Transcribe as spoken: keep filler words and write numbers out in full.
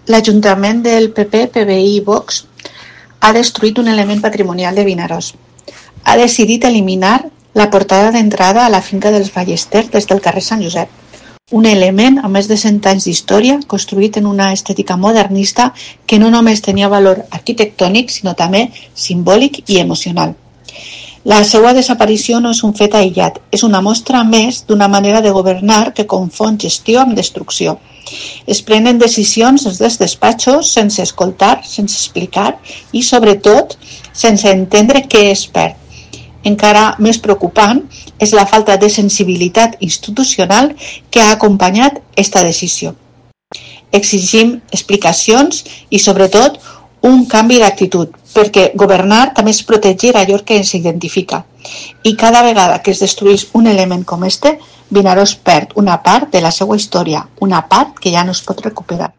l'Ajuntament del P P, P B I i Vox ha destruït un element patrimonial de Vinaròs. Ha decidit eliminar la portada d'entrada a la finca dels Ballester des del carrer Sant Josep, un element amb més de cent anys d'història construït en una estètica modernista que no només tenia valor arquitectònic, sinó també simbòlic i emocional. La seva desaparició no és un fet aïllat, és una mostra més d'una manera de governar que confon gestió amb destrucció. Es prenen decisions des dels despatxos sense escoltar, sense explicar i, sobretot, sense entendre què es perd. Encara més preocupant és la falta de sensibilitat institucional que ha acompanyat aquesta decisió. Exigim explicacions i, sobretot, un canvi d'actitud, perquè governar també és protegir allò que ens identifica. I cada vegada que es destruís un element com este, Vinaròs perd una part de la seva història, una part que ja no es pot recuperar.